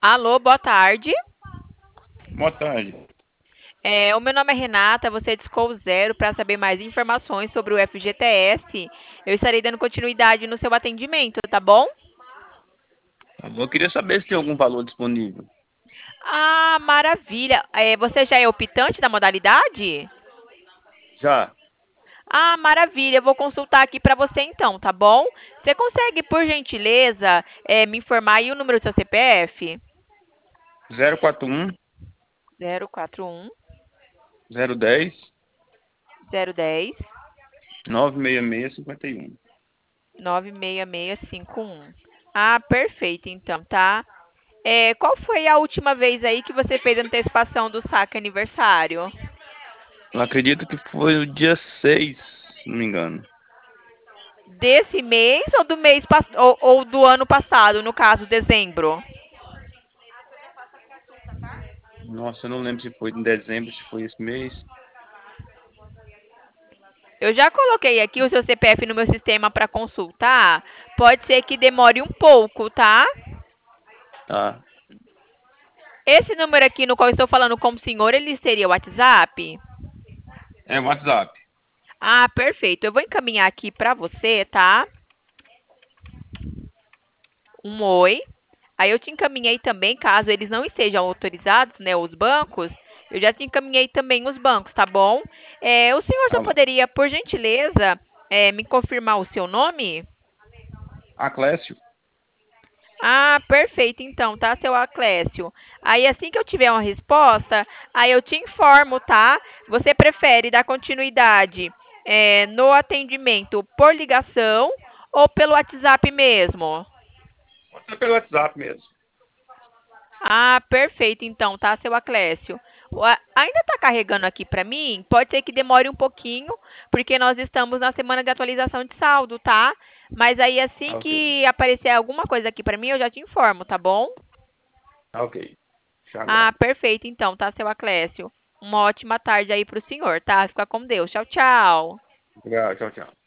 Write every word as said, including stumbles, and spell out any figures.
Alô, boa tarde. Boa tarde. É, o meu nome é Renata, você discou zero para saber mais informações sobre o F G T S. Eu estarei dando continuidade no seu atendimento, tá bom? Eu queria saber se tem algum valor disponível. Ah, maravilha. É, você já é optante da modalidade? Já. Ah, maravilha. Eu vou consultar aqui para você então, tá bom? Você consegue, por gentileza, é, me informar aí o número do seu C P F? zero quatro um, Zero quatro um zero dez, zero dez nove seis seis, cinco um. nove seis seis cinco um. Ah, perfeito então, tá? É, qual foi a última vez aí que você fez a antecipação do saque aniversário? Eu acredito que foi o dia seis, se não me engano. Desse mês ou do mês pass- ou, ou do ano passado, no caso, dezembro? Nossa, eu não lembro se foi em dezembro, se foi esse mês. Eu já coloquei aqui o seu C P F no meu sistema para consultar. Pode ser que demore um pouco, tá? Tá. Esse número aqui no qual eu estou falando com o senhor, ele seria o WhatsApp? É o WhatsApp. Ah, perfeito. Eu vou encaminhar aqui para você, tá? Um oi. Aí eu te encaminhei também, caso eles não estejam autorizados, né, os bancos, eu já te encaminhei também os bancos, tá bom? É, o senhor só Tá bom. poderia, por gentileza, é, me confirmar o seu nome? Ah, Clécio? Ah, perfeito, então, tá, seu Aclécio? Aí assim que eu tiver uma resposta, aí eu te informo, tá? Você prefere dar continuidade, é, no atendimento por ligação ou pelo WhatsApp mesmo? Pode ser pelo WhatsApp mesmo. Ah, perfeito, então, tá, seu Aclécio? O a- Ainda está carregando aqui para mim? Pode ser que demore um pouquinho, porque nós estamos na semana de atualização de saldo, tá? Mas aí, assim Tá ok. que aparecer alguma coisa aqui para mim, eu já te informo, tá bom? Tá ok. Já Ah, aguardo. perfeito, então, tá, seu Aclécio? Uma ótima tarde aí para o senhor, tá? Fica com Deus. Tchau, tchau. Obrigado. Tchau, tchau.